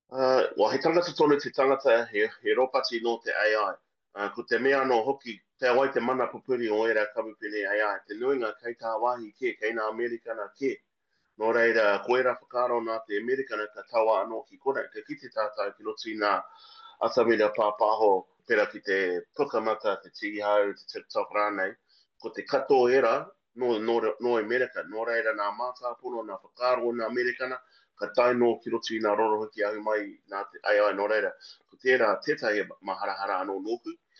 Wa he tangata tonu te tangata he ropati no te AI. Ko te mea no hoki te awai te mana pupuri o era kamupene AI. Te nuinga kei tā wahi ke, kei nā Amerika na ke. Nō reira, koe ra whakaro nā te Amerika na ka tawa anō ki kore. Te kite tātai ki roti nā atamina pāpāho pera ki te pukamata, te tigihau, te TikTok rānei. Ko te kato era no Amerika. Nō reira nā mātāpono, nā whakaro nā Amerika na, ka tae no ki roti nā rorohiki ahu mai nā te AI nō reira. Ko tērā tētahi maharahara anō nōku.